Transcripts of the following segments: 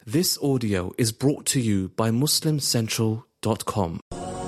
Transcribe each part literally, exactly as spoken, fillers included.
This audio is brought to you by Muslim Central dot com.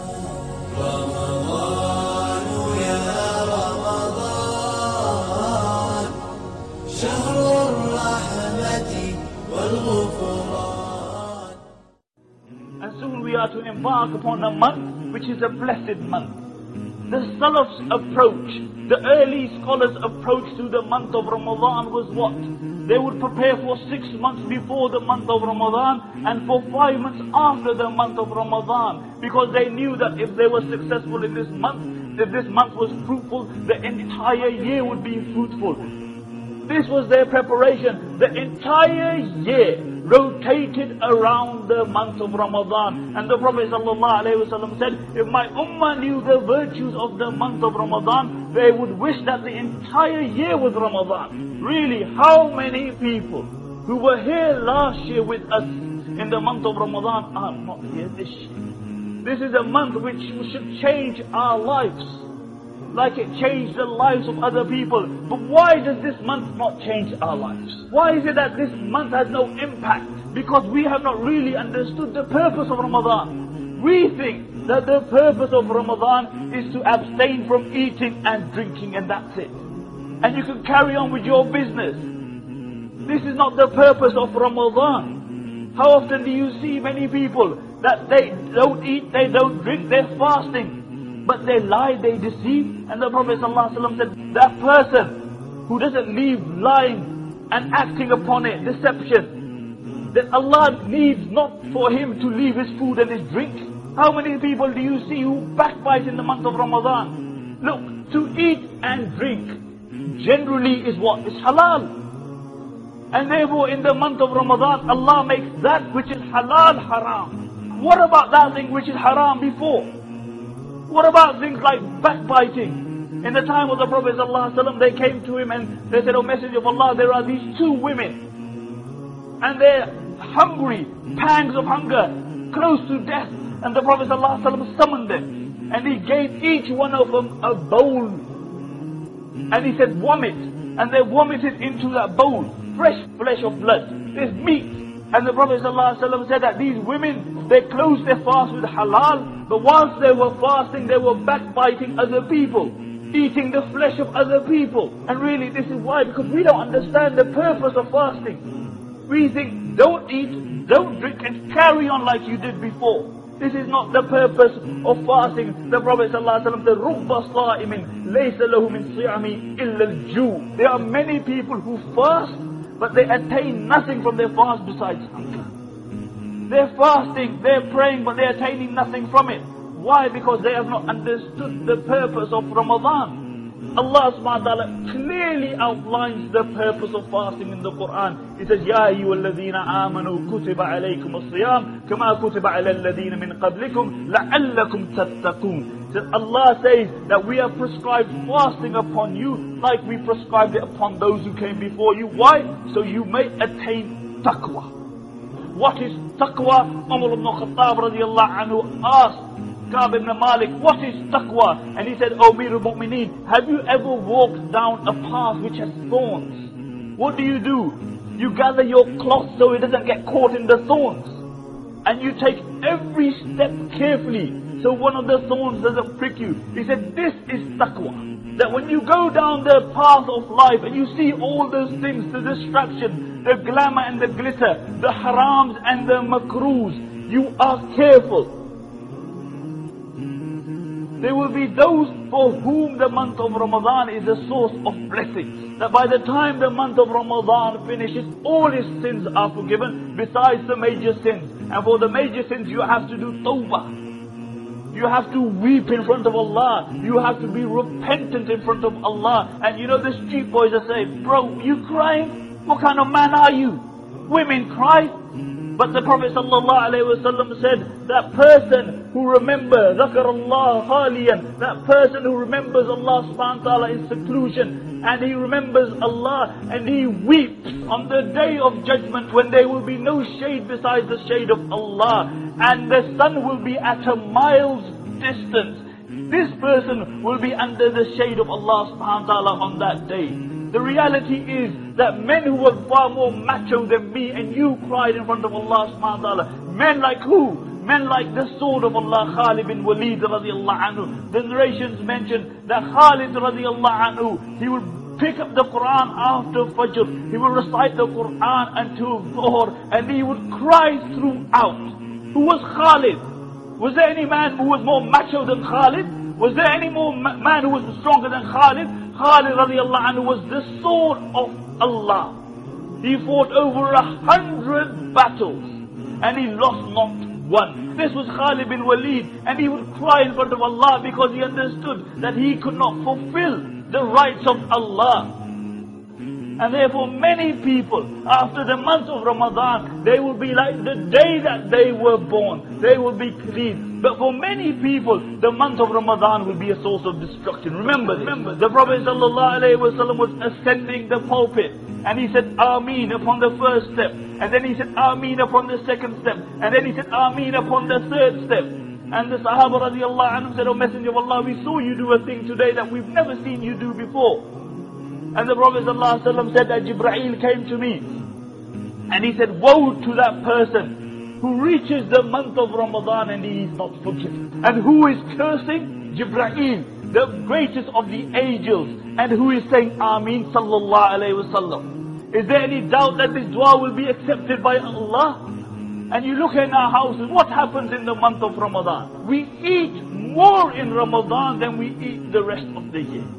And soon we are to embark upon a month which is a blessed month. The Salaf's approach, the early scholars' approach to the month of Ramadan was what? They would prepare for six months before the month of Ramadan and for five months after the month of Ramadan, because they knew that if they were successful in this month, if this month was fruitful, the entire year would be fruitful. This was their preparation. The entire year rotated around the month of Ramadan. And the Prophet ﷺ said, if my ummah knew the virtues of the month of Ramadan, they would wish that the entire year was Ramadan. Really, how many people who were here last year with us in the month of Ramadan are not here this year? This is a month which should change our lives, like it changed the lives of other people. But why does this month not change our lives? Why is it that this month has no impact? Because we have not really understood the purpose of Ramadan. We think that the purpose of Ramadan is to abstain from eating and drinking, and that's it. And you can carry on with your business. This is not the purpose of Ramadan. How often do you see many people that they don't eat, they don't drink, they're fasting, but they lie, they deceive? And the Prophet ﷺ said, that person who doesn't leave lying and acting upon it, deception, that Allah needs not for him to leave his food and his drink. How many people do you see who backbite in the month of Ramadan? Look, to eat and drink generally is what? Is halal. And therefore in the month of Ramadan, Allah makes that which is halal haram. What about that thing which is haram before? What about things like backbiting? In the time of the Prophet ﷺ, they came to him and they said, O Messenger of Allah, there are these two women, and they're hungry, pangs of hunger, close to death. And the Prophet ﷺ summoned them, and he gave each one of them a bowl, and he said, vomit. And they vomited into that bowl fresh flesh of blood. There's meat. And the Prophet ﷺ said that these women, they closed their fast with halal, but whilst they were fasting, they were backbiting other people, eating the flesh of other people. And really this is why, because we don't understand the purpose of fasting. We think, don't eat, don't drink, and carry on like you did before. This is not the purpose of fasting. The Prophet ﷺ said, رُبَّ صَائِمٍ لَيْسَ لَهُ مِنْ صِيَامِ إِلَّا الْجُوعِ. There are many people who fast, but they attain nothing from their fast besides hunger. They're fasting, they're praying, but they're attaining nothing from it. Why? Because they have not understood the purpose of Ramadan. Allah subhanahu wa ta'ala clearly outlines the purpose of fasting in the Quran. He says, يَا أَيُّهَا الَّذِينَ آمَنُوا كُتِبَ عَلَيْكُمُ الصِّيَامُ كَمَا كُتِبَ عَلَى الَّذِينَ مِنْ قَبْلِكُمْ لَعَلَّكُمْ تَتَّقُونَ. So Allah says that we have prescribed fasting upon you like we prescribed it upon those who came before you. Why? So you may attain taqwa. What is taqwa? Umar ibn Khattab radiallahu anhu asked Ka'b ibn Malik, what is taqwa? And he said, O Amir al-Mu'mineen, have you ever walked down a path which has thorns? What do you do? You gather your cloth so it doesn't get caught in the thorns. And you take every step carefully so one of the thorns doesn't prick you. He said, this is taqwa. That when you go down the path of life and you see all those things, the distraction, the glamour and the glitter, the harams and the makruhs, you are careful. There will be those for whom the month of Ramadan is a source of blessings. That by the time the month of Ramadan finishes, all his sins are forgiven besides the major sins. And for the major sins you have to do tawbah. You have to weep in front of Allah. You have to be repentant in front of Allah. And you know the street boys are saying, bro, you crying? What kind of man are you? Women cry. But the Prophet ﷺ said, that person who remembers, ذَكَرَ اللَّهَ خَالِيًا, that person who remembers Allah subhanahu wa ta'ala in seclusion, and he remembers Allah, and he weeps on the day of judgment when there will be no shade besides the shade of Allah, and the sun will be at a mile's distance. This person will be under the shade of Allah subhanahu wa ta'ala on that day. The reality is that men who were far more macho than me and you cried in front of Allah subhanahu wa ta'ala. Men like who? Men like the sword of Allah, Khalid bin Walid radiallahu anhu. The narrations mention that Khalid radiallahu anhu, he would pick up the Quran after Fajr. He would recite the Quran until Dhuhr, and he would cry throughout. Who was Khalid? Was there any man who was more macho than Khalid? Was there any more ma man who was stronger than Khalid? Khalid radiallahu anhu was the sword of Allah. He fought over a hundred battles and he lost not one. This was Khalid bin Walid, and he would cry in front of Allah because he understood that he could not fulfill the rights of Allah. And therefore many people, after the month of Ramadan, they will be like the day that they were born. They will be clean. But for many people, the month of Ramadan will be a source of destruction. Remember this. Remember, the Prophet ﷺ was ascending the pulpit, and he said Ameen upon the first step, and then he said Ameen upon the second step, and then he said Ameen upon the third step. And the Sahaba radiallahu anhum said, "O Messenger of Allah, we saw you do a thing today that we've never seen you do before." And the Prophet ﷺ said that Jibreel came to me, and he said, "Woe to that person who reaches the month of Ramadan and he is not forgiven." And who is cursing? Jibreel, the greatest of the angels, and who is saying Ameen sallallahu alayhi wasallam. Is there any doubt that this dua will be accepted by Allah? And you look in our houses, what happens in the month of Ramadan? We eat more in Ramadan than we eat the rest of the year.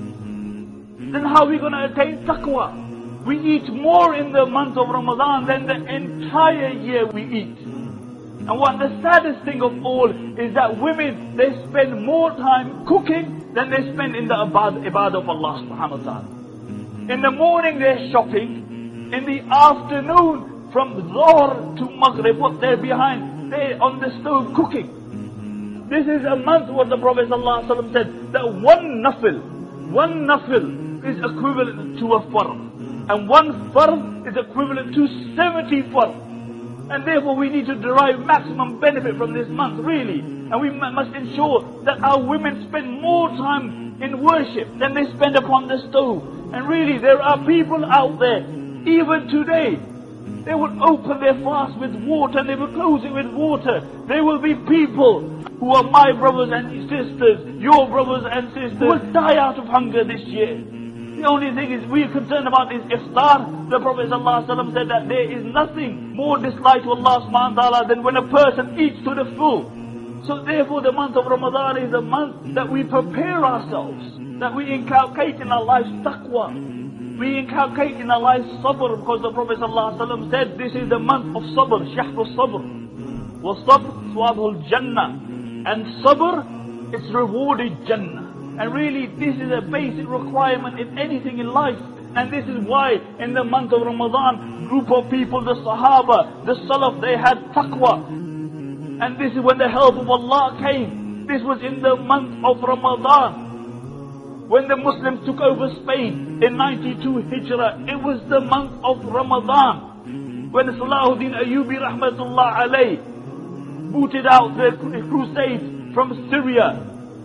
Then how are we going to attain taqwa? We eat more in the month of Ramadan than the entire year we eat. And what the saddest thing of all is that women, they spend more time cooking than they spend in the ibad- ibadah of Allah subhanahu wa ta'ala. In the morning they're shopping. In the afternoon, from Dhuhr to Maghrib, what they're behind, they're on the stove cooking. This is a month what the Prophet ﷺ said, that one nafil, one nafil is equivalent to a farz. And one farz is equivalent to seventy farz. And therefore we need to derive maximum benefit from this month, really. And we must ensure that our women spend more time in worship than they spend upon the stove. And really, there are people out there, even today, they will open their fast with water and they will close it with water. There will be people who are my brothers and sisters, your brothers and sisters, who will die out of hunger this year. The only thing is we are concerned about is iftar. The Prophet ﷺ said that there is nothing more disliked to Allah subhanahu wa ta'ala than when a person eats to the full. So therefore the month of Ramadan is a month that we prepare ourselves, that we inculcate in our lives taqwa. We inculcate in our lives sabr, because the Prophet ﷺ said this is the month of sabr, shahru sabr. Wa sabr thawabul jannah. And sabr, it's rewarded jannah. And really this is a basic requirement in anything in life. And this is why in the month of Ramadan, group of people, the Sahaba, the Salaf, they had taqwa. And this is when the help of Allah came. This was in the month of Ramadan. When the Muslims took over Spain in ninety-two Hijrah, it was the month of Ramadan. When Salahuddin Ayyubi rahmatullah alayh booted out the crusades from Syria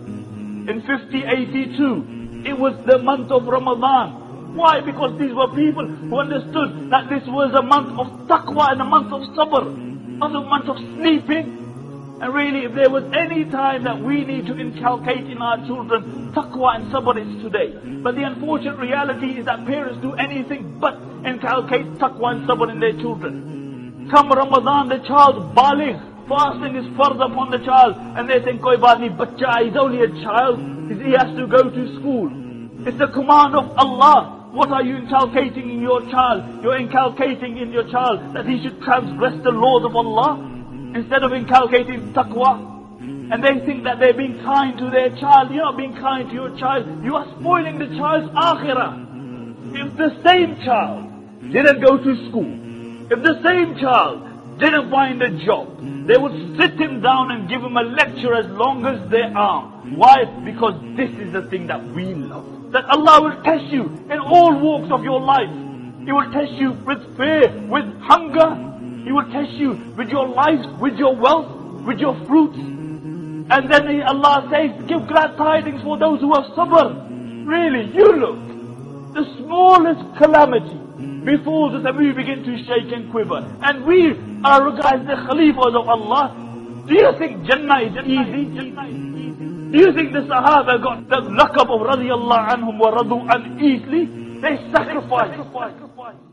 in fifty eighty-two, it was the month of Ramadan. Why? Because these were people who understood that this was a month of taqwa and a month of sabr, not a month of sleeping. And really, if there was any time that we need to inculcate in our children taqwa and sabr, it's today. But the unfortunate reality is that parents do anything but inculcate taqwa and sabr in their children. Come Ramadan, the child baligh, fasting is farz upon the child, and they think, koi baat nahi, bachcha, he's only a child, he has to go to school. It's the command of Allah. What are you inculcating in your child? You're inculcating in your child that he should transgress the laws of Allah, instead of inculcating taqwa. And they think that they're being kind to their child. You're not being kind to your child. You are spoiling the child's akhirah. If the same child didn't go to school, if the same child didn't find a job, they would sit him down and give him a lecture as long as they arm. Why? Because this is the thing that we love. That Allah will test you in all walks of your life. He will test you with fear, with hunger. He will test you with your life, with your wealth, with your fruits. And then he, Allah says, give glad tidings for those who have sabr. Really, you look. the smallest calamity befalls us and we begin to shake and quiver. And we are regarded the Khalifas of Allah. Do you think Jannah is easy? Do you think the Sahaba got the laqab of radiyallahu anhum wa radu an easily? They sacrificed.